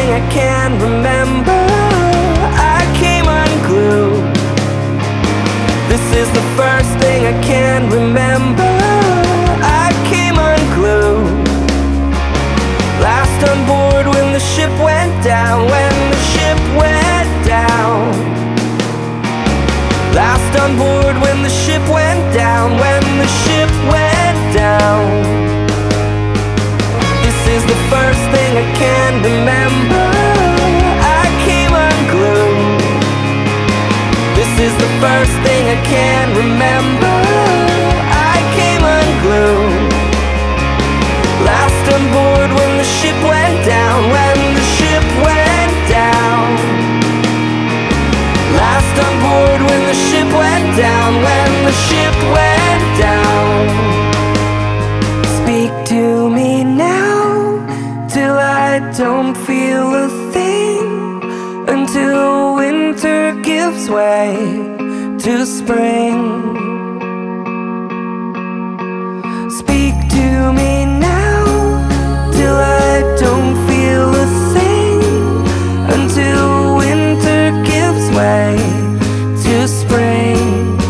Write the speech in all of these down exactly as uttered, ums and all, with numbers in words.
I can remember. I came unglued. This is the first thing I can remember. I came unglued. Last on board when the ship went down. When the ship went down. Last on board when the ship went down. When the ship went down. This is the first thing I can remember. I came unglued. This is the first thing I can remember. I came unglued. Last on board when the ship went down. When the ship went down. Last on board when the ship went down. When the ship went down. Speak to me now, till I don't feel a thing, until winter gives way to spring. Speak to me now, till I don't feel a thing, until winter gives way to spring.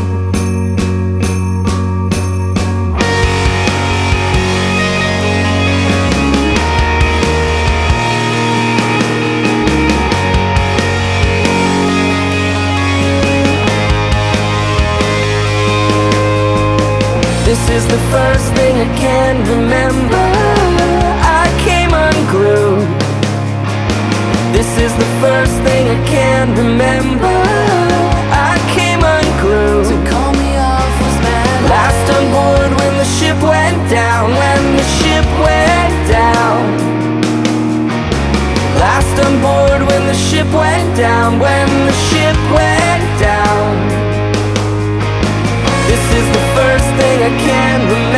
This is the first thing I can remember. I came unglued. This is the first thing I can remember. I came unglued. To call me off was mad. Last on board when the ship went down. When the ship went down. Last on board when the ship went down. When the ship went down. This is the first thing I can remember.